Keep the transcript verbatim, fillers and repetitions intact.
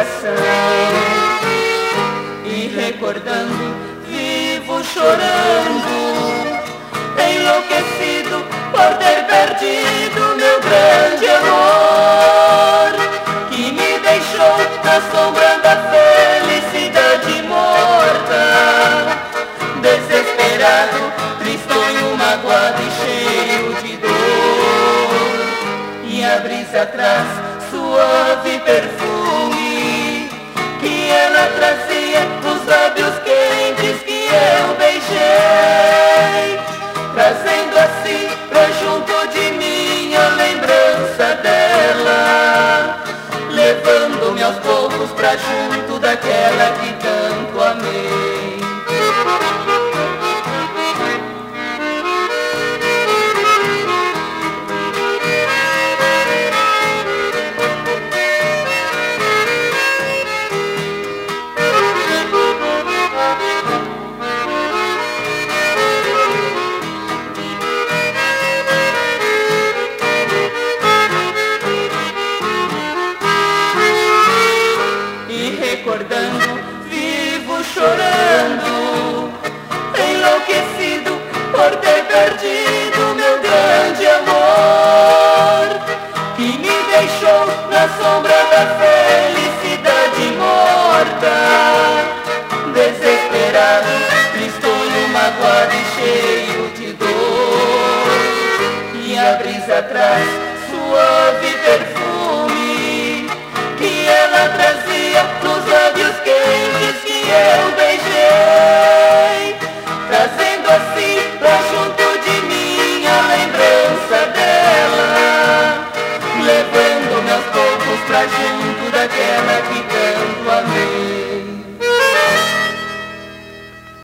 coração. E recordando, vivo chorando, enlouquecido por ter perdido meu grande amor, que me deixou na sombra da felicidade morta, desesperado, tristonho, magoado e cheio de dor. E a brisa traz suave perfume que ela trazia nos lábios quentes que eu beijei, trazendo assim pra junto de mim a lembrança dela, levando-me aos poucos pra junto daquela que tanto amei. Recordando, vivo chorando, enlouquecido por ter perdido meu grande amor, que me deixou na sombra da felicidade morta, desesperado, tristonho, magoado e cheio de dor. E a brisa traz suave perfume que ela trazia nos lábios quentes que eu beijei, trazendo assim pra junto de mim a lembrança dela, levando-me aos poucos pra junto daquela que tanto amei.